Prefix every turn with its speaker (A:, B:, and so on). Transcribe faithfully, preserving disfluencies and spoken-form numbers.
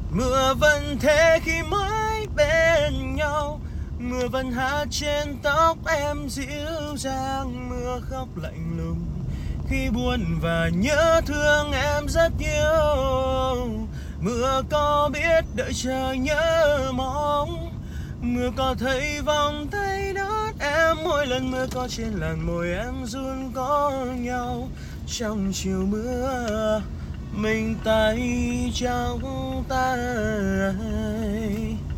A: Mưa vẫn thế khi mới bên nhau, mưa vẫn hát trên tóc em dịu dàng. Mưa khóc lạnh lùng khi buồn và nhớ thương em rất nhiều. Mưa có biết đợi chờ nhớ mong, mưa có thấy vòng tay đón em mỗi lần mưa có trên làn môi em run có nhau. Trong chiều mưa mình tay trong tay.